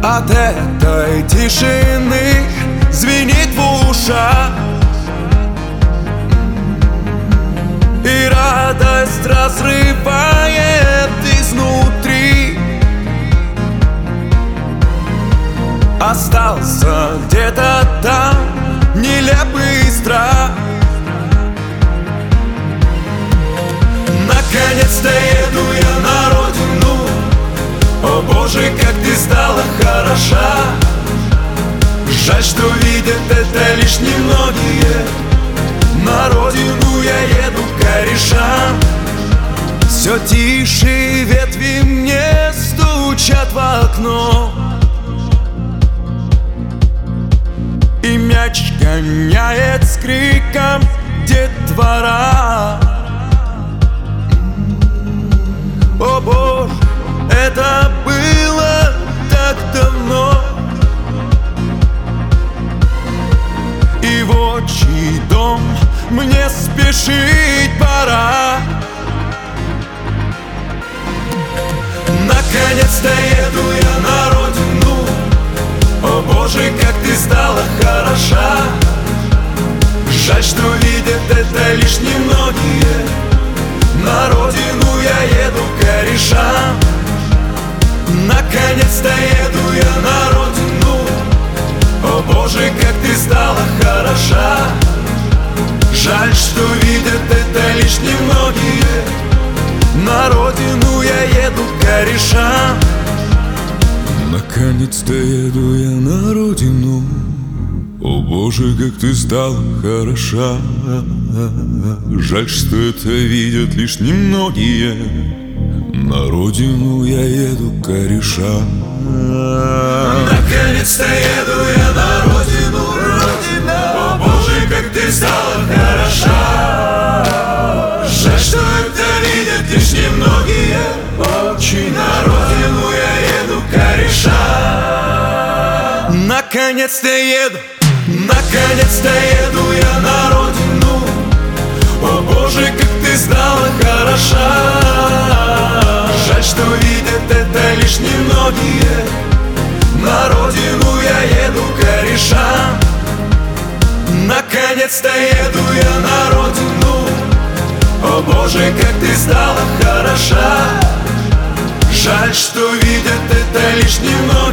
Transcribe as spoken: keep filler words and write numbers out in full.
от этой тишины звенит в ушах, и радость разрывает изнутри. Остался где-то там нелепый страх. Наконец-то еду я на родину. О Боже, как ты стала хороша. Жаль, что видят это лишь немногие. На родину я еду корешам. Все тише ветви мне стучат в окно, и мяч гоняет с криком детвора. О Боже, это было так давно, и в отчий дом мне спешить пора. Наконец-то еду я на родину. О Боже, как ты стала хороша. Жаль, что видят это лишь немногие. На родину я еду корешам. Наконец-то еду я на родину. О Боже, как ты стала хороша. Жаль, что видят это лишь немногие. На родину я еду корешам. Наконец-то еду я на родину. О Боже, как ты стала хороша. Жаль, что это видят лишь немногие. На родину я еду кореша. Наконец-то еду я на родину, родина. О Боже, как ты стала хороша. Жаль, что это видят лишь немногие. Очень на родину я еду кореша. Наконец-то еду, наконец-то еду я на родину. О Боже, как ты стала хороша. Жаль, что видят это лишь немногие. На родину я еду корешам. Наконец-то еду я на родину. О Боже, как ты стала хороша. Жаль, что видят это лишь немногие.